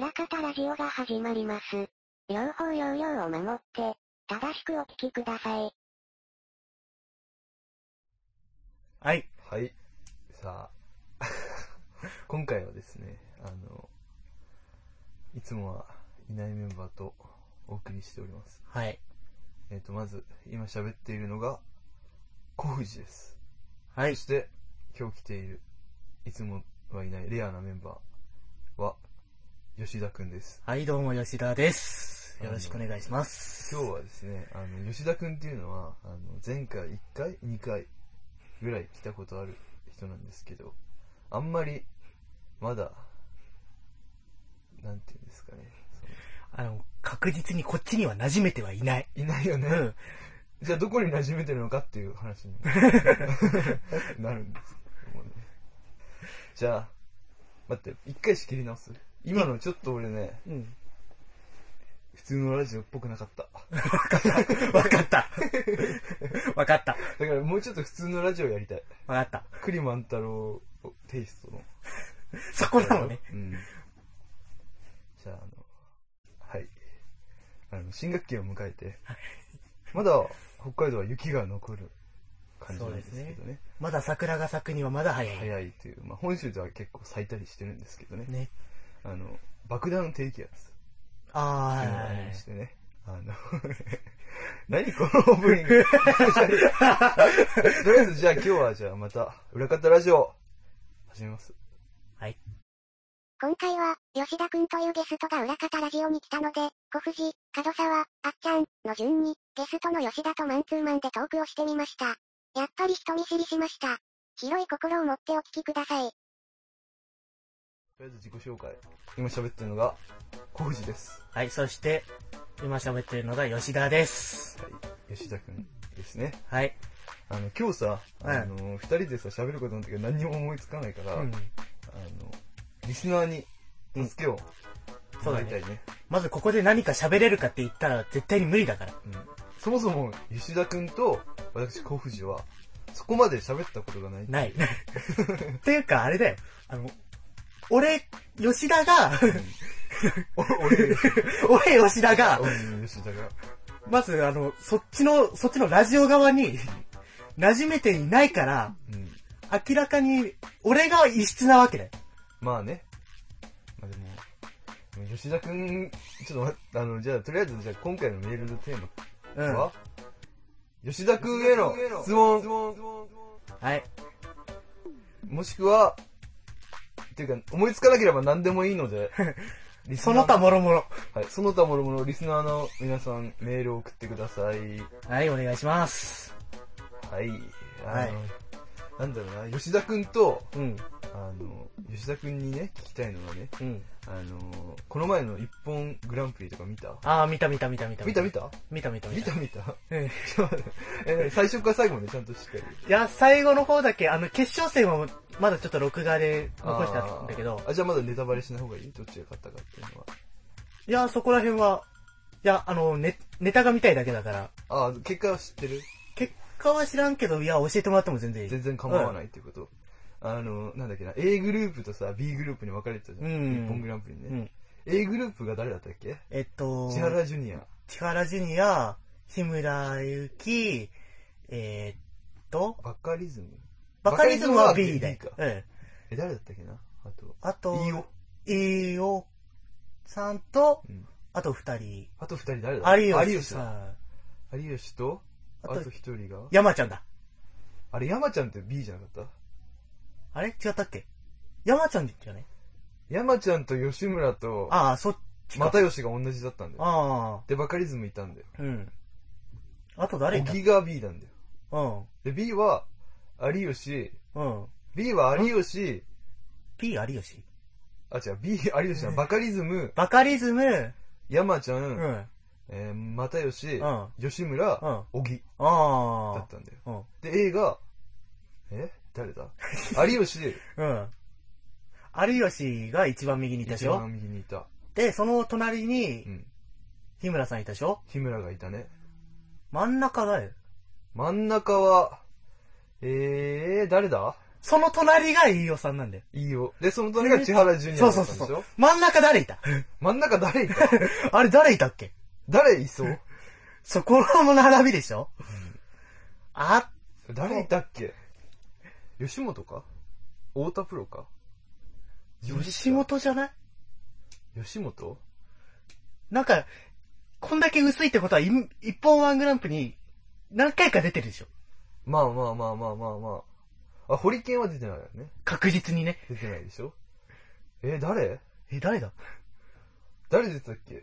裏方ラジオが始まります。用法用量を守って、正しくお聞きください。 はい。 はい。さあ、今回はですね、いつもはいないメンバーとお送りしております。 はい。 まず、今喋っているのが、小藤です。 はい。 そして、今日来ている、いつもはいないレアなメンバーは、吉田くんです。 はい、どうも吉田です。よろしくお願いします。 今日はですね、吉田くんっていうのは、前回1回 ?2 回ぐらい来たことある人なんですけど、あんまり、まだ、なんていうんですかね。 確実にこっちには馴染めてはいない。 いないよね。 うん。 じゃあどこに馴染めてるのかっていう話になるんですけどもね。じゃあ、待って、一回仕切り直す。今のちょっと俺ね、 うん。 普通のラジオっぽくなかった。 わかった。わかった。 だからもうちょっと普通のラジオやりたい。 わかった。 栗万太郎テイストの。 そこなのね。 うん。じゃあ、はい。新学期を迎えて、まだ北海道は雪が残る感じなんですけどね。 そうですね。まだ桜が咲くにはまだ早い。 早いという、まあ本州では結構咲いたりしてるんですけどね。 ね。 爆弾低気圧。 あありましてね。何このオープニング。とりあえずじゃあ今日はじゃあまた裏方ラジオ始めます。 はい。 今回は、吉田くんというゲストが裏方ラジオに来たので、小藤、角沢、あっちゃんの順に、ゲストの吉田とマンツーマンでトークをしてみました。やっぱり人見知りしました。広い心を持ってお聞きください。 とりあえず自己紹介。今喋ってるのが、小藤です。 はい、そして、今喋ってるのが吉田です。 はい、吉田くんですね。 はい。 今日さ、二人でさ、喋ることなんだけど何にも思いつかないから、 うん。 リスナーに助けをもらいたいね。 まずここで何か喋れるかって言ったら絶対に無理だから。 うん、そもそも吉田くんと私小藤はそこまで喋ったことがない。 ない。っていうかあれだよ。俺、吉田が、俺吉田が、まずそっちのラジオ側に馴染めていないから、うん、明らかに俺が異質なわけだよ。 まあね。まあでも、吉田くん、ちょっとじゃあ、とりあえず、じゃあ今回のメールのテーマは、吉田くんへの質問。 はい。 もしくは、っていうか、思いつかなければ何でもいいので、 その他もろもろ。 はい、その他もろもろ、リスナーの皆さん、メールを送ってください。 はい、お願いします。 はい。なんだろうな、吉田くんと、 うん。 吉田くんにね、聞きたいのはね、 うん。 この前の一本グランプリとか見た？ ああ、見た。見た。 最初から最後までちゃんとしっかり。 いや、最後の方だけ、決勝戦はまだちょっと録画で残したんだけど。 じゃあまだネタバレしない方がいい？どっちが勝ったかっていうのは。 いや、そこら辺は、いや、ネタが見たいだけだから。 結果は知ってる？ 結果は知らんけど、いや、教えてもらっても全然いい。 全然構わないっていうこと。なんだっけな、A グループとさ、B グループに分かれてたじゃん。日本グランプリね。うん、A グループが誰だったっけ？千原ジュニア。 千原ジュニア、日村ゆき、 バカリズム。 バカリズムは B だよ。 誰だったっけな？ あと、飯尾さんと、あと二人。 あと二人誰だ？ 有吉さん。 有吉と、あと一人が山ちゃんだ。 あれ、山ちゃんって B じゃなかった？ あれ違ったっけ？山ちゃんじゃね？ 山ちゃんと吉村と、 そっちか。 又吉が同じだったんだよ。で、バカリズムいたんだよ。 うん。あと誰いた？ 小木が B なんだよ。 で、B は、有吉。B は有吉。 B 有吉？ 違う、B 有吉はバカリズム。山ちゃん。又吉。吉村。小木。だったんだよ。で、A が、誰だ？有吉。 有吉が一番右にいたでしょ？ 一番右にいた。 で、その隣に、日村さんいたでしょ？ 日村がいたね。 真ん中だよ。 真ん中は、誰だ？ その隣が飯尾さんなんだよ。 飯尾。で、その隣が千原ジュニアだったんでしょ。そう。 真ん中誰いた真ん中誰いたあれ誰いたっけ？ 誰いそう？ そこの並びでしょ、 誰いたっけ？吉本か？太田プロか？ 吉本じゃない？ 吉本？ なんか、こんだけ薄いってことは、一本ワングランプに何回か出てるでしょ。 まあ。ホリケンは出てないよね。 確実にね。 出てないでしょ。誰？ 誰だ？ 誰出てたっけ？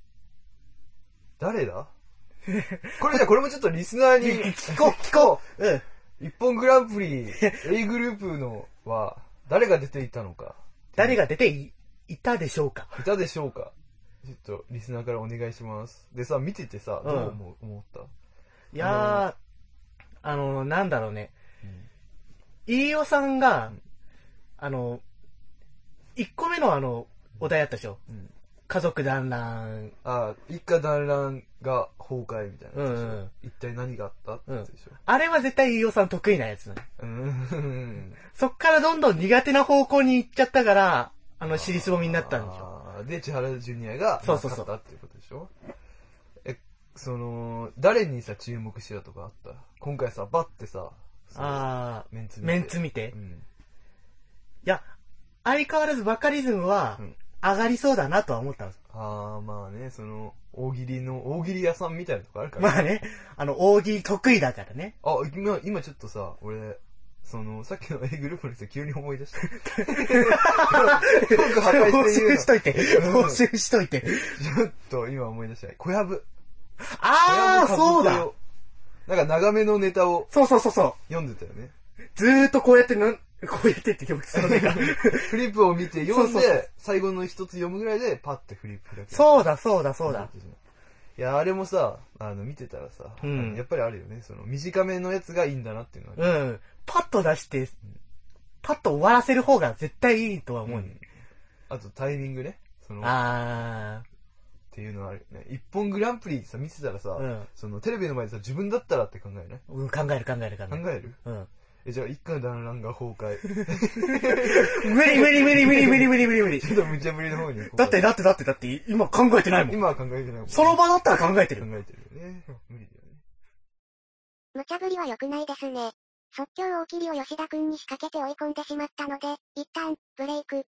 誰だ？これもちょっとリスナーに聞こう。うん。 一本グランプリ A グループのは誰が出ていたのか。 誰が出ていたでしょうか。 いたでしょうか。ちょっとリスナーからお願いします。でさ、見ててさ、どう思った？ いやー、なんだろうね。飯尾さんが、1個目のお題やったでしょ。家族団らん。 一家団らんが崩壊みたいな。一体何があったってやつでしょ。 あれは絶対飯尾さん得意なやつだね。そっからどんどん苦手な方向に行っちゃったから、尻すぼみになったんでしょ。 で、千原ジュニアが勝ったっていうことでしょ。誰にさ、注目してたとかあった？今回さ、バッてさ、メンツ見て。 いや、相変わらずバカリズムは、上がりそうだなとは思ったんです。 まあね、大喜利屋さんみたいなとこあるから。 まあね、大喜利得意だからね。 今ちょっとさ、俺、さっきの A グループの人急に思い出した。 報酬しといて。 ちょっと今思い出した。小籔。 そうだ。 なんか長めのネタを。 そう。 読んでたよね。 ずーっとこうやってって表記するのが。 フリップを見て読んで、最後の一つ読むぐらいでパッてフリップ開く。 そうだ。 いや、あれもさ、見てたらさ、やっぱりあるよね。短めのやつがいいんだなっていうのは。パッと出して、パッと終わらせる方が絶対いいとは思う。 あとタイミングね。っていうのはあるよね。一本グランプリさ、見てたらさ、テレビの前でさ、自分だったらって考えない？ 考える。 考える？じゃあ、一家団らんが崩壊。 無理。 ちょっと無茶ぶりの方に行こう。 だって、今考えてないもん。 今は考えてないもん。 その場だったら考えてる。 考えてるよね。無理だよね。 無茶ぶりは良くないですね。即興大喜利を吉田くんに仕掛けて追い込んでしまったので、一旦、ブレイク。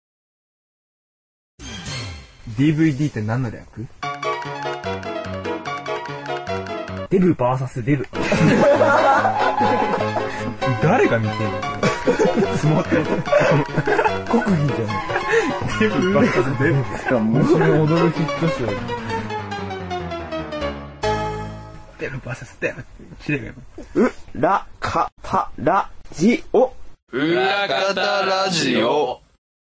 DVD って何の略？ デブ VS デブ。 誰が見てるの？相撲って国技じゃん。デブ VS デブ。しかも面白い踊るヒット集。 デブ VS デブ。キレが裏方ラジオ。 裏方ラジオ。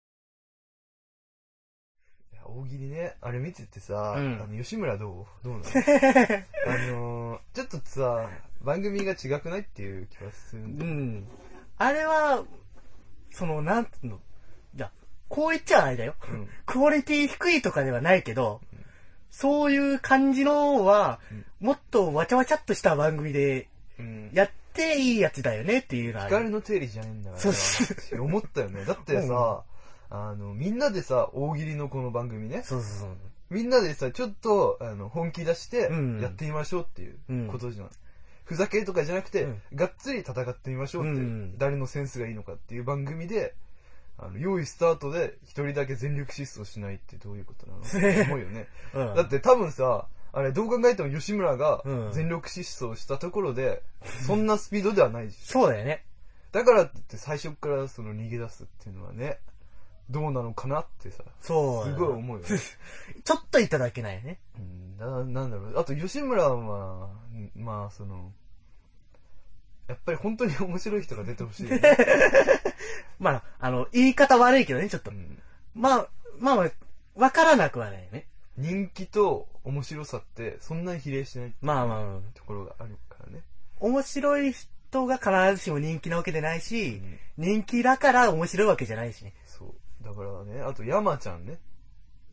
大喜利ね、あれ見ててさ、吉村どうなの？ちょっとさ、番組が違くないっていう気はするんだよ。 あれは、なんつうの、いや、こう言っちゃあれだよ。クオリティ低いとかではないけど、そういう感じのは、もっとわちゃわちゃっとした番組で、やっていいやつだよねっていうのは。 光の定理じゃねえんだから。思ったよね。だってさ、みんなでさ、大喜利のこの番組ね。みんなでさ、ちょっと、本気出して、やってみましょうっていうことじゃん。ふざけとかじゃなくて、がっつり戦ってみましょうっていう、誰のセンスがいいのかっていう番組で、用意スタートで一人だけ全力疾走しないってどういうことなのって思うよね。だって多分さ、あれどう考えても吉村が全力疾走したところで、そんなスピードではないし。 そうだよね。 だからって言って最初から逃げ出すっていうのはね、どうなのかなってさ、すごい思うよね。 ちょっといただけないよね。 なんだろう。あと吉村は、まあやっぱり本当に面白い人が出てほしいよね。 まあ、言い方悪いけどね、ちょっと。まあ、わからなくはないよね。 人気と面白さってそんなに比例しないところがあるからね。 面白い人が必ずしも人気なわけでないし、人気だから面白いわけじゃないしね。 そう。だからね、あと山ちゃんね。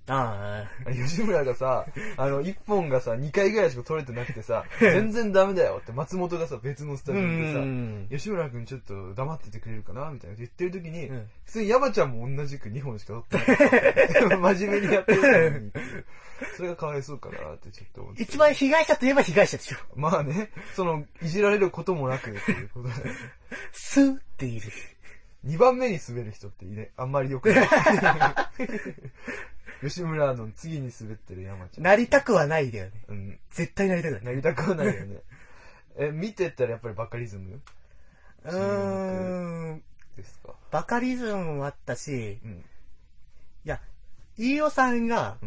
吉村がさ、1本がさ、2回ぐらいしか取れてなくてさ、全然ダメだよって松本がさ、別のスタジオでさ、吉村くんちょっと黙っててくれるかなみたいな言ってる時に、普通に山ちゃんも同じく2本しか取ってない。真面目にやってるのに。それがかわいそうかなってちょっと思って。 一番被害者といえば被害者でしょ。 まあね、いじられることもなくっていうことで。 スーっている。 2番目に滑る人ってあんまり良くない。吉村の次に滑ってる山ちゃん。 なりたくはないだよね。絶対なりたくない。 なりたくはないよね。見てたらやっぱりバカリズムですか。 バカリズムもあったし、いや、飯尾さんが、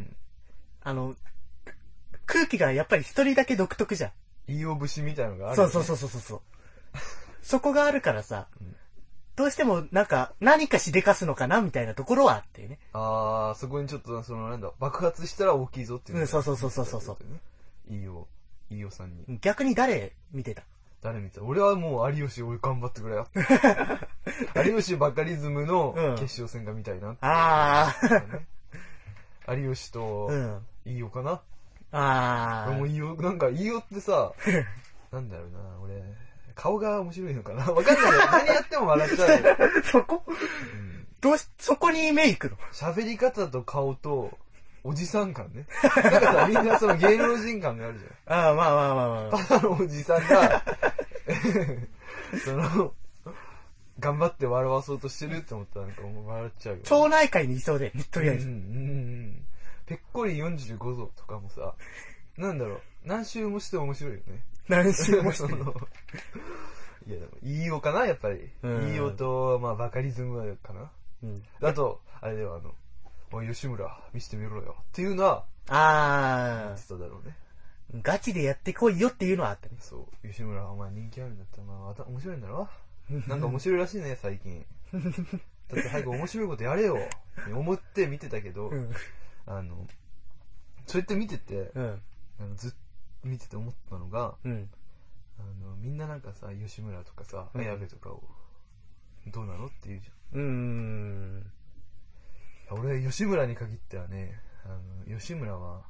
空気がやっぱり一人だけ独特じゃん。 飯尾節みたいなのがある、 そう。そこがあるからさ、どうしても何かしでかすのかなみたいなところはあってね。 そこにちょっと爆発したら大きいぞっていう。 そう。 飯尾さんに。 逆に誰見てた？ 俺はもう有吉を頑張ってくれよ。有吉バカリズムの決勝戦が見たいなって。有吉と飯尾かな。でも飯尾ってさ、なんだろうな、俺、顔が面白いのかなわかんないけど、何やっても笑っちゃう。 そこにメイクの喋り方と顔と、おじさん感ね。さ、みんな芸能人感があるじゃん。 まあ。 ただのおじさんが、頑張って笑わそうとしてるって思ったらもう笑っちゃうよ。 町内会にいそうで、とりあえず。 ぺっこり45度とかもさ、なんだろう、何周もして面白いよね。 何周もして。 いや、でも、飯尾かなやっぱり。飯尾と、バカリズムかな。あと、あれではおい、吉村、見せてみろよ。っていうのは、言ってただろうね。 ガチでやってこいよっていうのはあったね。 そう。吉村、お前人気あるんだったら、面白いんだろなんか面白いらしいね、最近。だって早く面白いことやれよ。思って見てたけど、そうやって見てて、ずっと見てて思ったのが、みんな吉村とかさ、綾部とかを、どうなのって言うじゃん。俺、吉村に限ってはね、吉村は、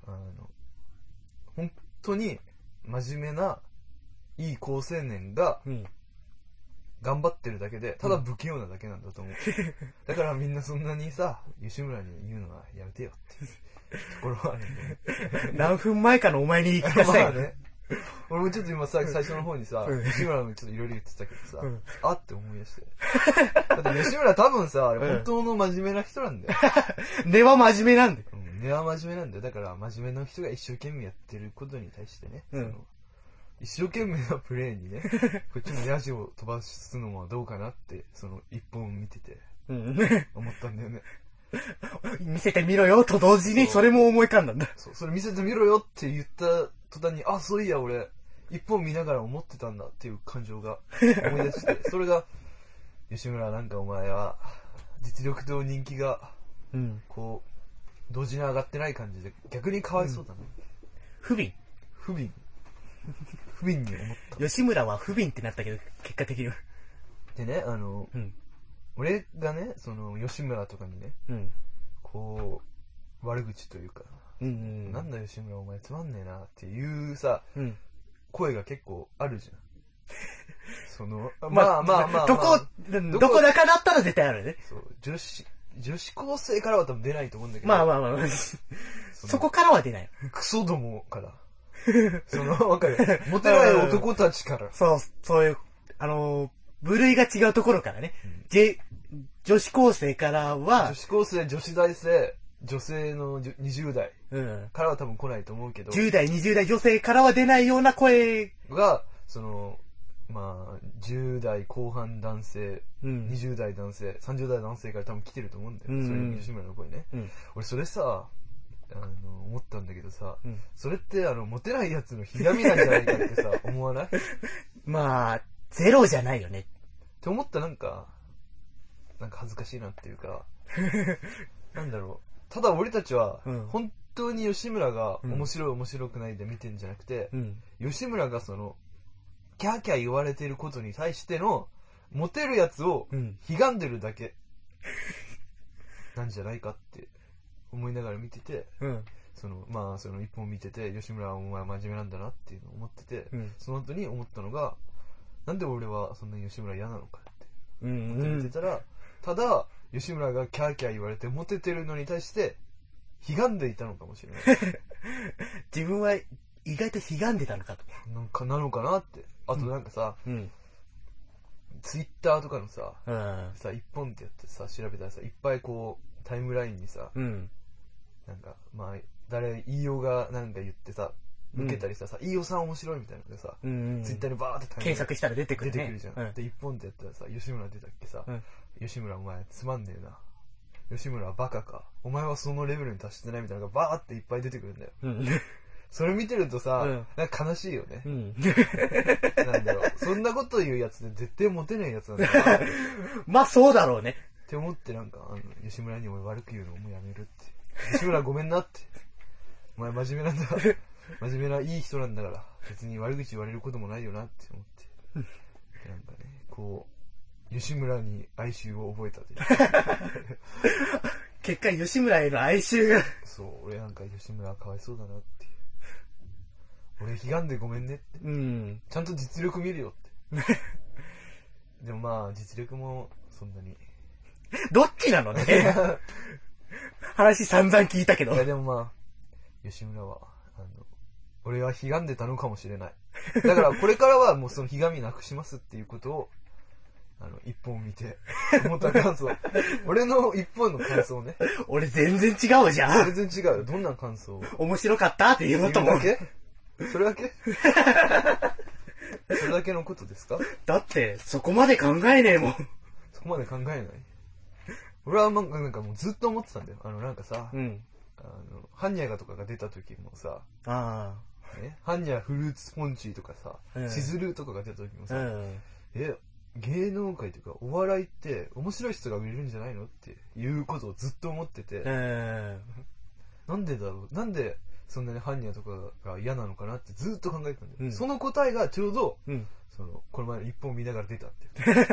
本当に真面目な、いい高青年が、頑張ってるだけで、ただ不器用なだけなんだと思う。だからみんなそんなにさ、吉村に言うのはやめてよっていうところはあるんだよね。 何分前かのお前に言い聞かせたい。 ね。俺もちょっと今最初の方にさ、吉村のちょっといろいろ言ってたけどさ、あって思い出して。だって吉村多分さ、本当の真面目な人なんだよ。 根は真面目なんだよ。 根は真面目なんだよ。だから真面目な人が一生懸命やってることに対してね、一生懸命なプレーにね、こっちもヤジを飛ばすのもどうかなって、一本見てて、思ったんだよね。 見せてみろよと同時にそれも思い浮かんだんだ。 それ見せてみろよって言った途端に、そういや俺、一本見ながら思ってたんだっていう感情が思い出して、それが、吉村お前は、実力と人気が、同時に上がってない感じで、逆にかわいそうだね。 不憫に思った。吉村は不憫ってなったけど、結果的には。 でね、俺がね、吉村とかにね、悪口というか、なんだ吉村お前つまんねえなっていうさ、声が結構あるじゃん。 どこだかだったら絶対あるね。 そう、女子高生からは多分出ないと思うんだけど。 そこからは出ない。 クソどもから。わかる。モテない男たちから。 そういう、部類が違うところからね。女子高生からは、 女子高生、女子大生、女性の20代からは多分来ないと思うけど、 10代、20代女性からは出ないような声が、10代後半男性、20代男性、30代男性から多分来てると思うんだよ。それ吉村の声ね。俺それさ、思ったんだけどさ、それってモテないやつのひがみなんじゃないかってさ、思わない？ ゼロじゃないよね。 って思ったなんか恥ずかしいなっていうか、なんだろう。ただ俺たちは、本当に吉村が面白い面白くないで見てんじゃなくて、吉村がキャーキャー言われてることに対しての、モテるやつを、ひがんでるだけ、なんじゃないかって思いながら見てて、その一本見てて、吉村はお前真面目なんだなっていうのを思ってて、その後に思ったのが、なんで俺はそんなに吉村嫌なのかって思って見てたら、ただ、吉村がキャーキャー言われてモテてるのに対して、悲願でいたのかもしれない。 自分は意外と悲願でたのかと。 なのかなって。あとなんかさ、ツイッターとかのさ、一本ってやってさ、調べたらさ、いっぱいこう、タイムラインにさ、なんか、飯尾がなんか言ってさ、受けたりさ、飯尾さん面白いみたいなのでさ、ツイッターにバーって検索したら出てくるね。 出てくるじゃん。で、一本ってやったらさ、吉村出たっけさ、吉村お前つまんねえな。吉村はバカか。お前はそのレベルに達してないみたいなのがバーっていっぱい出てくるんだよ。それ見てるとさ、なんか悲しいよね。なんだろう。そんなこと言うやつで絶対モテないやつなんだな。 まあそうだろうね。 って思ってなんか、吉村に俺悪く言うのもうやめるって。吉村ごめんなって。お前真面目なんだから。真面目ないい人なんだから。別に悪口言われることもないよなって思って。なんかね、こう、吉村に哀愁を覚えたという。 結果吉村への哀愁が。 そう、俺なんか吉村はかわいそうだなっていう。俺悲願でごめんねって。ちゃんと実力見るよって。でもまあ、実力もそんなに。 どっちなのね。話散々聞いたけど。 いやでもまあ、吉村は、俺は悲願でたのかもしれない。だからこれからはもうその悲願みなくしますっていうことを、一本見て、思った感想。俺の一本の感想ね。 俺全然違うじゃん。全然違うよ。どんな感想？ 面白かったって言うと思う。 それだけそれだけのことですか？ だって、そこまで考えねえもん。 そこまで考えない。俺はなんかもうずっと思ってたんだよ。なんかさ、ハンニャガとかが出た時もさ、ハンニャフルーツポンチとかさ、シズルとかが出た時もさ、芸能界というかお笑いって面白い人が売れるんじゃないのっていうことをずっと思ってて、なんでだろう、なんでそんなにハンニャとかが嫌なのかなってずっと考えてたんだよ。その答えがちょうど、この前の一本見ながら出たって。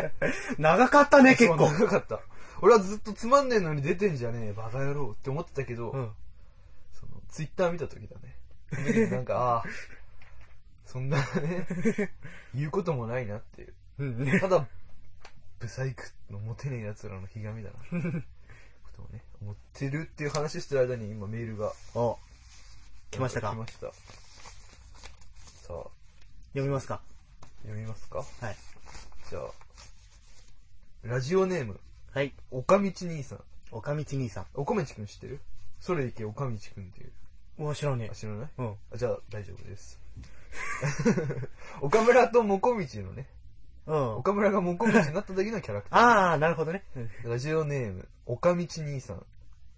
長かったね、結構。 長かった。俺はずっとつまんねえのに出てんじゃねえ、バカ野郎って思ってたけど、ツイッター見た時だね。その時になんか、そんなね、言うこともないなっていう。ただ、ブサイクのモテねえ奴らのひがみだな。ことをね、思ってるっていう話してる間に今メールが。 来ましたか？ 来ました。さあ。 読みますか？ 読みますか？ はい。 じゃあ、ラジオネーム。 はい。 岡道兄さん。 岡道兄さん。 岡道くん知ってる？それいけ岡道くんっていう。 知らねえ。 知らない？じゃあ大丈夫です。岡村ともこみちのね。岡村がもこみちになった時のキャラクター。なるほどね。 ラジオネーム、岡道兄さん。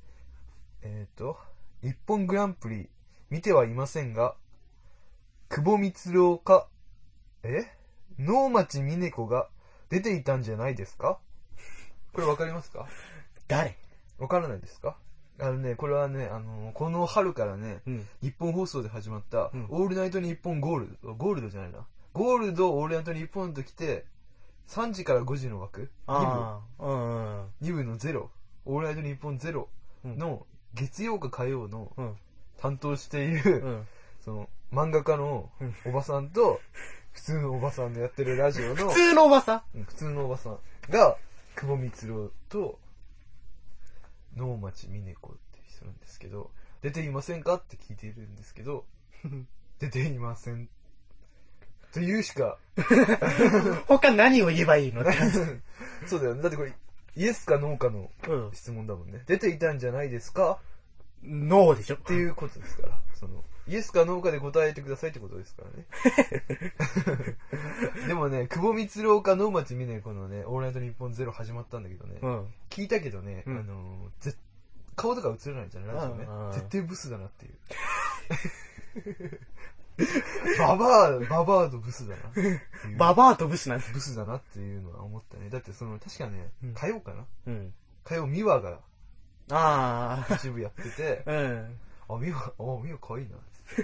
一本グランプリ、見てはいませんが、久保光郎か、能町みね子が出ていたんじゃないですか？これわかりますか？ 誰？ わからないですか？これはね、この春からね、日本放送で始まった、オールナイトニッポンゴールドじゃないな。ゴールド、オールナイトニッポンと来て、3時から5時の枠、2部の0、オールナイトニッポン0の月曜か火曜の担当している、その漫画家のおばさんと、普通のおばさんのやってるラジオの、 普通のおばさん？ 普通のおばさんが、久保光郎と、能町みね子って人なんですけど、出ていませんかって聞いているんですけど、出ていません。というしか。 他何を言えばいいの？ そうだよね。だってこれ、イエスかノーかの質問だもんね。出ていたんじゃないですか？ ノーでしょ？ っていうことですから。イエスかノーかで答えてくださいってことですからね。でもね、久保光郎か能町みね子のね、オールナイトニッポンゼロ始まったんだけどね、聞いたけどね、顔とか映らないじゃん、ラジオね。絶対ブスだなっていう。ババアとブスだな。 ババアとブスなんブスだなっていうのは思ったね。だって確かね、火曜かな、火曜ミワが、一部やってて、ミワ可愛いな。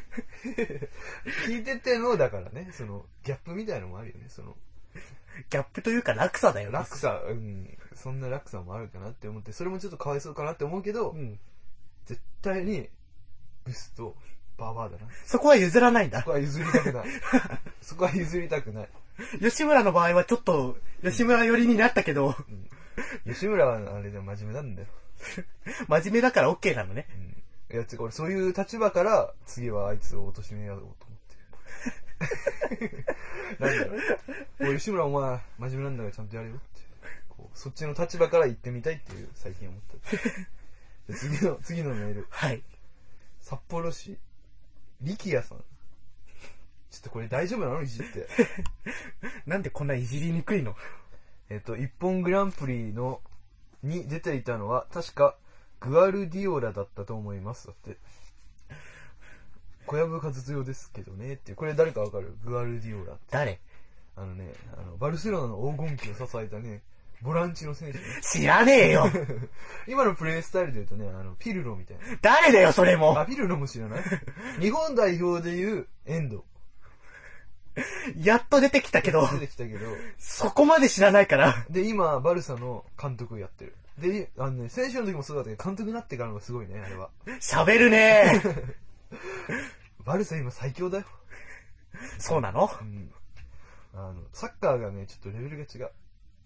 聞いてての、だからね、ギャップみたいのもあるよね、 ギャップというか落差だよね。 落差、そんな落差もあるかなって思って、それもちょっとかわいそうかなって思うけど、 絶対に、ブスとババアだな。 そこは譲らないんだ。 そこは譲りたくない。そこは譲りたくない。 吉村の場合はちょっと、吉村寄りになったけど、 吉村はあれでも真面目なんだよ。 真面目だから OK なのね。 いや、俺そういう立場から、次はあいつを貶めようと思ってる。なんだろう。吉村お前、真面目なんだからちゃんとやれよって。そっちの立場から言ってみたいっていう、最近思った。次のメール。 はい。 札幌市、力也さん。ちょっとこれ大丈夫なのいじって。 なんでこんないじりにくいの？ 一本グランプリに出ていたのは、確か、グアルディオラだったと思います。だって。小籔活用ですけどね。っていう。これ誰かわかる？グアルディオラって。 誰？ バルセロナの黄金期を支えたね、ボランチの選手ね。 知らねえよ。 今のプレースタイルで言うとね、ピルロみたいな。 誰だよ、それも。 ピルロも知らない？日本代表でいう、遠藤。 やっと出てきたけど、そこまで知らないから。 で、今、バルサの監督をやってる。で、選手の時もそうだったけど、監督になってからのがすごいね、あれは。 喋るねバルサ今最強だよ。 そうなの？ うん。サッカーがね、ちょっとレベルが違う。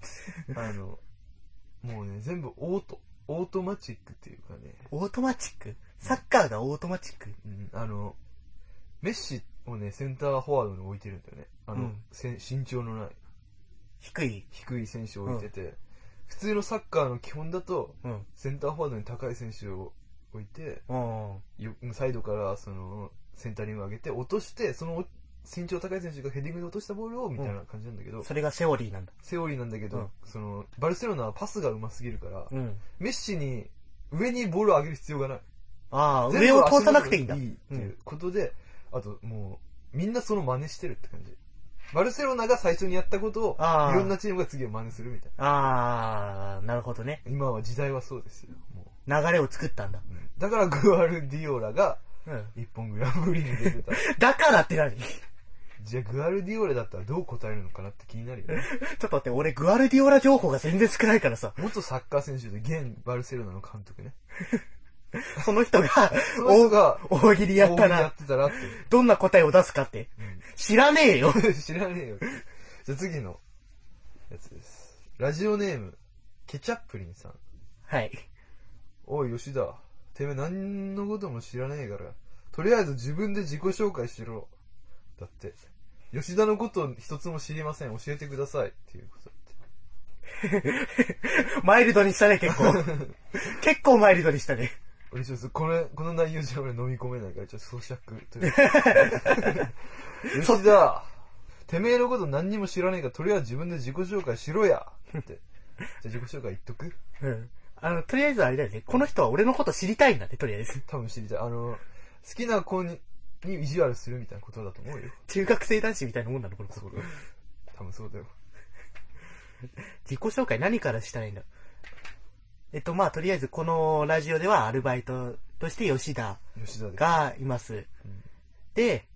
もうね、全部オートマチックっていうかね。 オートマチック？サッカーがオートマチック？ うん、メッシをね、センターフォワードに置いてるんだよね。身長のない。 低い選手を置いてて、普通のサッカーの基本だと、センターフォワードに高い選手を置いて、サイドからセンタリングを上げて落として、その身長高い選手がヘディングで落としたボールをみたいな感じなんだけど、 それがセオリーなんだ。 セオリーなんだけど、バルセロナはパスが上手すぎるから、メッシに上にボールを上げる必要がない。 上を通さなくていいんだ。 いいっていうことで、あともう、みんなその真似してるって感じ。バルセロナが最初にやったことを、いろんなチームが次を真似するみたいな。なるほどね。 今は時代はそうですよ。もう流れを作ったんだ。 だからグアルディオラが、一本グランプリに出てた。 だからって何？ じゃあグアルディオラだったらどう答えるのかなって気になるよね。 ちょっと待って、俺グアルディオラ情報が全然少ないからさ。 元サッカー選手で現バルセロナの監督ね。 その人が大喜利やったら、どんな答えを出すかって。知らねえよ。 知らねえよ。じゃあ次のやつです。ラジオネーム、ケチャップリンさん。 はい。 おい吉田、てめえ何のことも知らねえから、とりあえず自分で自己紹介しろ。だって、吉田のこと一つも知りません。教えてください。っていうことだって。 マイルドにしたね、結構。結構マイルドにしたね。 俺ちょっとこの内容じゃ俺飲み込めないから、ちょっと咀嚼というか。吉田、てめえのこと何にも知らねえから、とりあえず自分で自己紹介しろやって。じゃあ自己紹介言っとく？ とりあえずあれだよね。この人は俺のこと知りたいんだね、とりあえず。 多分知りたい。好きな子に意地悪するみたいなことだと思うよ。 中学生男子みたいなもんなのこれ。 そうだよ。多分そうだよ。 自己紹介何からしたらいいんだ？まあ、とりあえずこのラジオではアルバイトとして吉田がいます。で、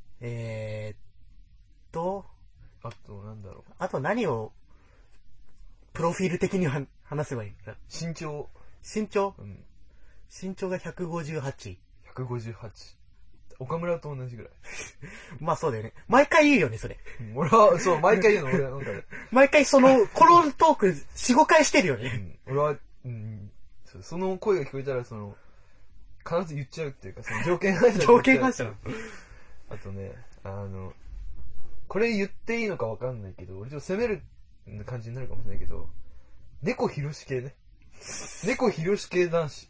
あとなんだろう。 あと何をプロフィール的には話せばいいんだ？ 身長、 身長が158。 岡村と同じぐらい。 まあそうだよね。毎回言うよね、それ。 俺は、そう、毎回言うの、俺なんかね。 毎回このトーク4、5回してるよね。 俺は、その声が聞こえたら、必ず言っちゃうっていうか、条件反射。 条件反射。 あとね、これ言っていいのかわかんないけど、俺ちょっと責める感じになるかもしれないけど、猫ひろし系ね。猫ひろし系男子。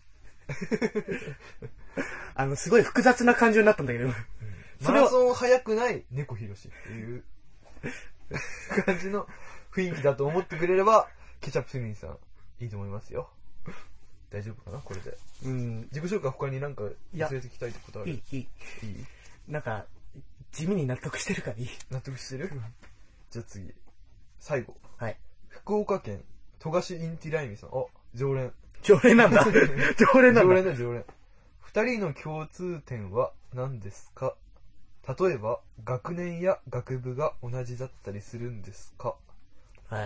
すごい複雑な感情になったんだけど。 マラソン速くない猫ひろしっていう感じの雰囲気だと思ってくれれば、ケチャップスミンさん、いいと思いますよ。大丈夫かなこれで。自己紹介他になんか忘れてきたいってことある？ いい。なんか、地味に納得してるからいい。 納得してる？じゃあ次。最後。 はい。 福岡県、富樫インティライミさん。常連。 常連なんだ。常連なんだ。 常連。二人の共通点は何ですか？例えば、学年や学部が同じだったりするんですか？ はい。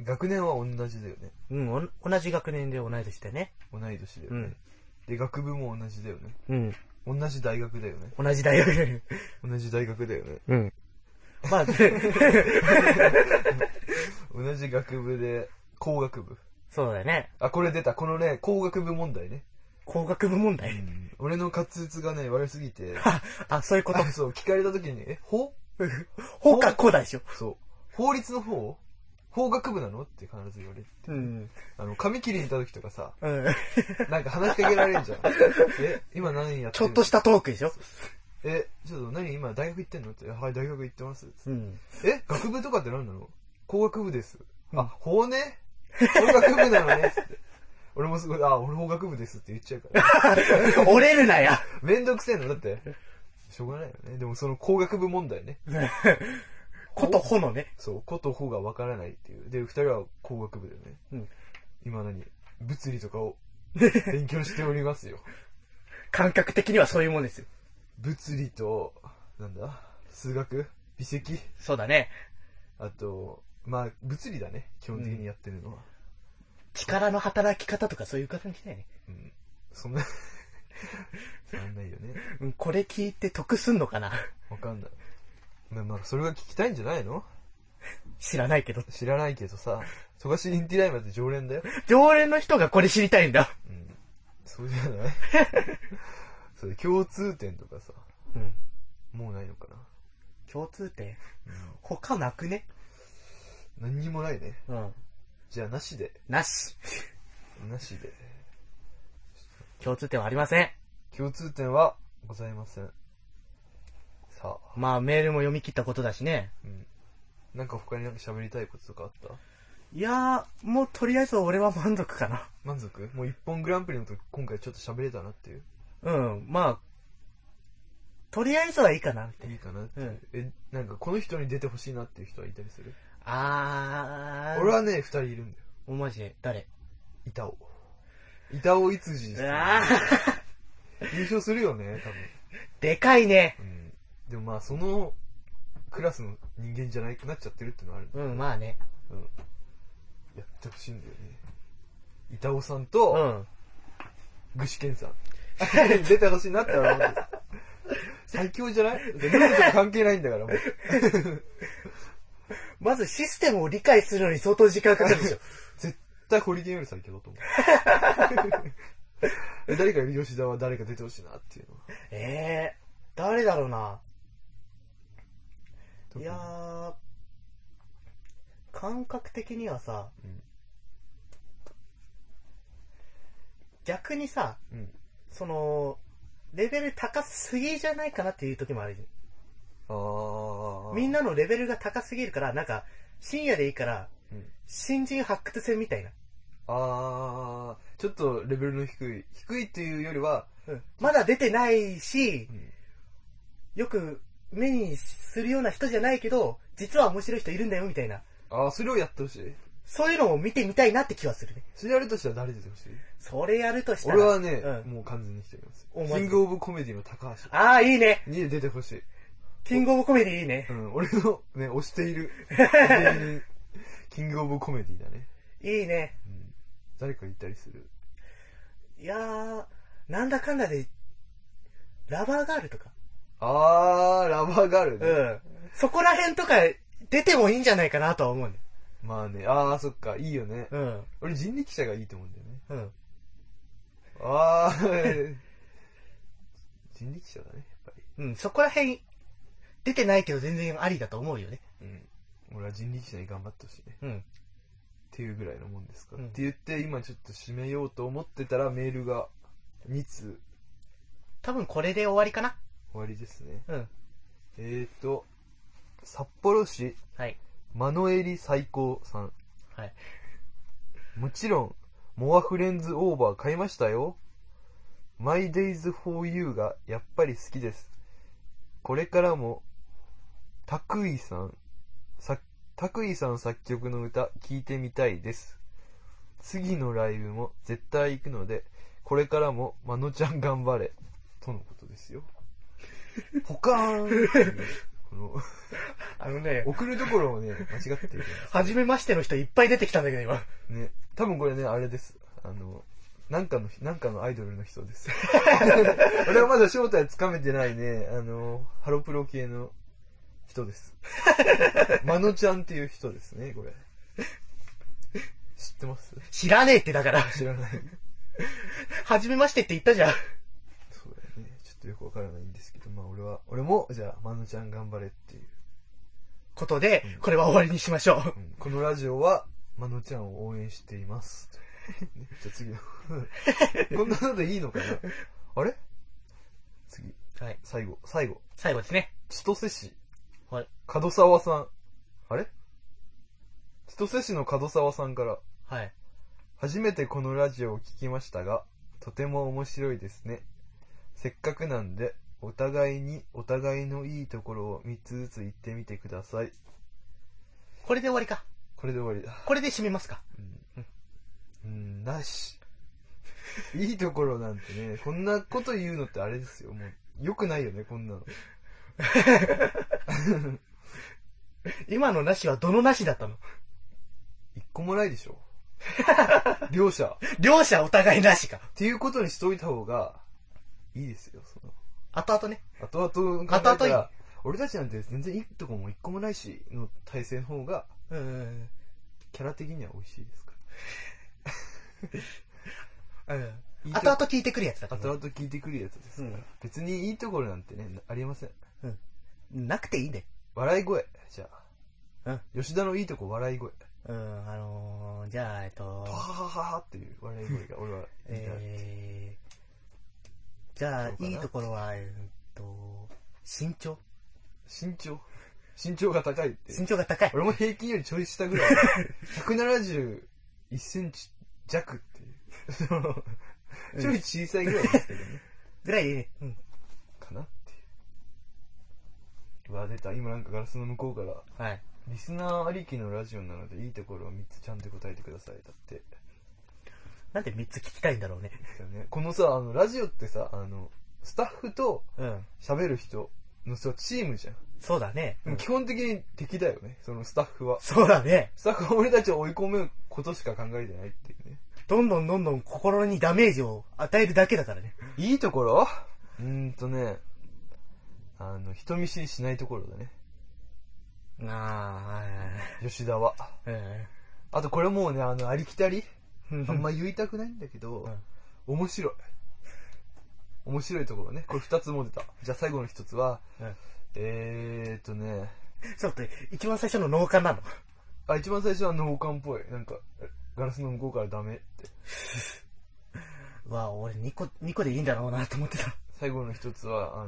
学年は同じだよね。 うん、同じ学年で同い年だよね。 同い年だよね。で、学部も同じだよね。 うん。 同じ大学だよね。 同じ大学だよね。 同じ大学だよね。 うん。まあ、 同じ学部で、工学部。 そうだよね。 あ、これ出た。このね、工学部問題ね。 工学部問題、 俺の滑舌がね、悪すぎて。 あ、そういうこと。 そう、聞かれた時に、法かこうだでしょ。 そう。法律の方法学部なのって必ず言われて。髪切りに行った時とかさ、なんか話しかけられるじゃん。今何やってるの？ ちょっとしたトークでしょ。 ちょっと何今大学行ってんのって、はい、大学行ってます。 うん、 学部とかって何なの？工学部です。あ、法ね。法学部なのね。つって。俺もすごい、俺法学部ですって言っちゃうから。 折れるなや。 めんどくせえの。だって、しょうがないよね。でもその工学部問題ね。 ことほのね。 そう、ことほがわからないっていう。で、二人は工学部だよね。うん。今物理とかを勉強しておりますよ。 感覚的にはそういうもんですよ。 物理と、数学微積そうだね。 あと、まあ、物理だね。基本的にやってるのは。 力の働き方とかそういう感じだよね。 うん。そんなないよね。 これ聞いて得すんのかな？ わかんない。まあ、それが聞きたいんじゃないの？ 知らないけどさ、富樫インティライマーって常連だよ。 常連の人がこれ知りたいんだ。 うん。そうじゃないそれ共通点とかさ。うん。もうないのかな。 共通点、他なくね？ 何にもないね。うん。じゃあなしで。 なしで。 共通点はありません。 共通点はございません。さあ。 まあメールも読み切ったことだしね。 うん。なんか他に喋りたいこととかあった？ いやー、もうとりあえず俺は満足かな。 満足？もう一本グランプリの時今回ちょっと喋れたなっていう。 うん、まあ、とりあえずはいいかなって。 いいかなっていう。うん、なんかこの人に出てほしいなっていう人はいたりする？ 俺はね、2人いるんだよ。 おマジで誰？ 板尾いつじ。優勝するよね、多分。 でかいね。 うん。でもまあそのクラスの人間じゃなくなっちゃってるってのはある。 うん、まあね。 うん。やってほしいんだよね。板尾さんと、具志堅さん。出てほしいなって思って。最強じゃない？ルールとか関係ないんだから、もう。 まずシステムを理解するのに相当時間かかるでしょ。 絶対ホリケンより最強だと思う。誰かいる？吉田は誰か出てほしいなっていうのは。 誰だろうな。いやー、感覚的にはさ、逆にさ、その、レベル高すぎじゃないかなっていう時もあるじゃん。みんなのレベルが高すぎるから、なんか、深夜でいいから、新人発掘戦みたいな。 ちょっとレベルの低いっていうよりは、 まだ出てないし、よく目にするような人じゃないけど、実は面白い人いるんだよみたいな。 それをやってほしい。 そういうのを見てみたいなって気はするね。 それやるとしたら誰出てほしい？ それやるとしたら。 俺はね、もう完全にしております。キングオブコメディの高橋。 いいね。 に出てほしい。 キングオブコメディいいね。 俺のね、推している。キングオブコメディだね。 いいね。 誰か言ったりする？ いやー、なんだかんだで、ラバーガールとか。 ラバーガールね。 そこら辺とか出てもいいんじゃないかなとは思うね。 まあね、そっか、いいよね。俺人力車がいいと思うんだよね。人力車だね、やっぱり。そこら辺、出てないけど全然ありだと思うよね。 俺は人力車に頑張ってほしいね。っていうぐらいのもんですか。って言って、今ちょっと締めようと思ってたらメールが2通。 多分これで終わりかな。 終わりですね。札幌市、マノエリ最高さん。もちろん、モアフレンズオーバー買いましたよ。My Days for You がやっぱり好きです。これからも、タクイさん作曲の歌聴いてみたいです。次のライブも絶対行くので、これからもまのちゃん頑張れ。とのことですよ。ポカーンこの送るところをね、間違ってる。 初めましての人いっぱい出てきたんだけど、今。 ね。多分これね、あれです。なんかのアイドルの人です。俺はまだ正体つかめてないね、ハロプロ系の人です。まのちゃんっていう人ですね、これ。知ってます？ 知らねえってだから。 知らない。 初めましてって言ったじゃん。 そうだよね。ちょっとよくわからないんですけど、まあ俺も、じゃあ、まのちゃん頑張れっていう。 ことで、これは終わりにしましょう。 このラジオは、まのちゃんを応援しています。じゃあ次の。こんなのでいいのかな？あれ？次。 はい。 最後ですね。 千歳市。 はい。 門沢さん。あれ？千歳市の門沢さんから。 はい。 初めてこのラジオを聞きましたが、とても面白いですね。せっかくなんで、お互いのいいところを3つずつ言ってみてください。 これで終わりか。 これで終わりだ。 これで締めますか。 なし。いいところなんてね、こんなこと言うのってあれですよ。もう、良くないよね、こんなの。 今のなしはどのなしだったの？ 一個もないでしょ。両者お互いなしか。 っていうことにしといた方がいいですよ、 後々ね。 後々考えたら、俺たちなんて全然いいとこも一個もないし、の体制の方が、キャラ的には美味しいですから。 後々聞いてくるやつだから。 後々聞いてくるやつですから。別にいいところなんてね、ありません。 なくていいね。 笑い声。じゃあ。吉田のいいとこ笑い声。 じゃあ、 ははははっていう笑い声が俺はじゃあ、いいところは、身長が高いって。 身長が高い。 俺も平均よりちょい下ぐらい。171センチ弱っていう。ちょい小さいぐらいですけどね。 ぐらいでいいね。 かなっていう。うわ、出た。今なんかガラスの向こうから。 はい。 リスナーありきのラジオなので、いいところを3つちゃんと答えてください。だって。 なんで3つ聞きたいんだろうね。 ですよね。このさ、ラジオってさ、スタッフと喋る人のさ、チームじゃん。 そうだね。 基本的に敵だよね、そのスタッフは。 そうだね。 スタッフは俺たちを追い込むことしか考えてないっていうね。 どんどん心にダメージを与えるだけだからね。 いいところ？人見知りしないところだね。吉田は。あとこれもうね、ありきたりあんま言いたくないんだけど、面白いところね。これ2つも出た。じゃあ最後の1つは、 ちょっと、一番最初の農家なの？ 一番最初は農家っぽい。なんか、ガラスの向こうからダメって。 俺2個でいいんだろうなと思ってた。 最後の1つは、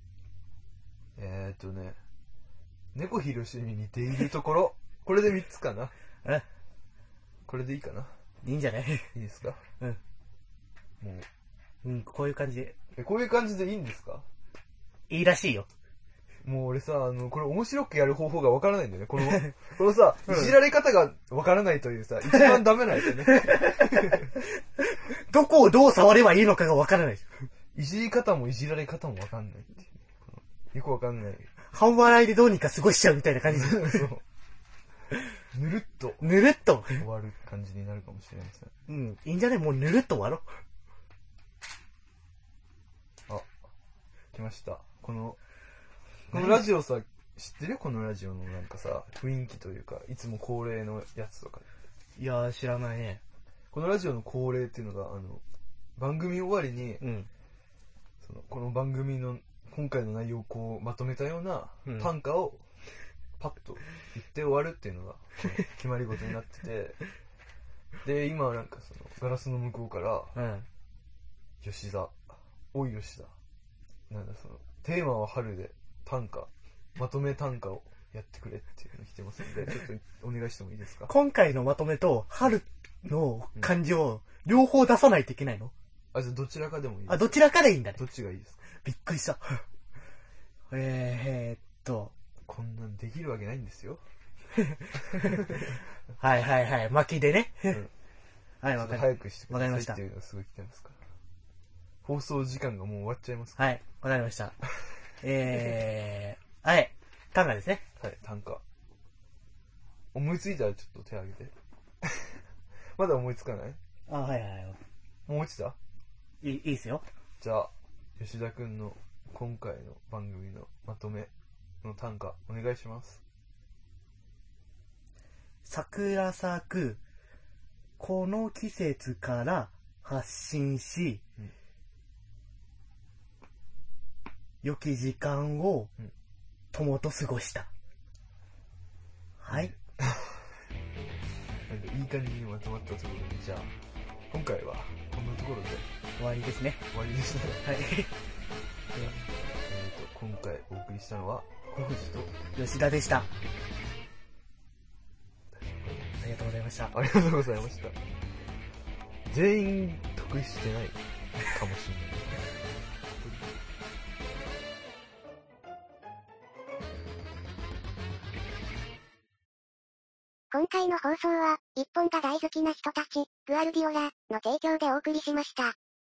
猫ひろしに似ているところ。これで3つかな。これでいいかな。 いいんじゃない？ いいですか？もう。こういう感じで。 こういう感じでいいんですか？ いいらしいよ。 もう俺さ、これ面白くやる方法がわからないんだよね。このさ、いじられ方がわからないというさ、一番ダメなやつね。 どこをどう触ればいいのかがわからない。 いじり方もいじられ方もわかんないっていう。よくわかんない。 半笑いでどうにか過ごしちゃうみたいな感じで。そう。 ぬるっと終わる感じになるかもしれません。 いいんじゃない？もうぬるっと終わろう。来ました。このラジオさ、知ってる？このラジオのなんかさ、雰囲気というか、いつも恒例のやつとか。 いやー、知らないね。 このラジオの恒例っていうのが、番組終わりに、この番組の今回の内容をこうまとめたような短歌をパッと言って終わるっていうのが決まり事になってて、で、今なんかガラスの向こうから、吉田、おい吉田、なんだテーマは春で短歌、まとめ短歌をやってくれっていうのが来てますので、ちょっとお願いしてもいいですか？ 今回のまとめと春の漢字を両方出さないといけないの？ じゃあどちらかでもいいです。 どちらかでいいんだね。 どっちがいいですか？ びっくりした。 こんなんできるわけないんですよ。 はい。巻きでね。はい、 早くしてくださいっていうのがすごい来てますから。放送時間がもう終わっちゃいますから。はい、わかりました。はい。 短歌ですね。 はい、短歌。思いついたらちょっと手挙げて。まだ思いつかない？ はいはいはい。 思いついた？ いいですよ。 じゃあ、吉田くんの今回の番組のまとめの短歌、お願いします。 桜咲く、この季節から発信し、良き時間を友と過ごした。はい。 なんかいい感じにまとまったところで、じゃあ、今回はこんなところで終わりですね。 終わりですね。 はい。 今回お送りしたのは、小藤と吉田でした。ありがとうございました。 ありがとうございました。全員得してないかもしれない。 今回の放送は、一本が大好きな人たち、グアルディオラの提供でお送りしました。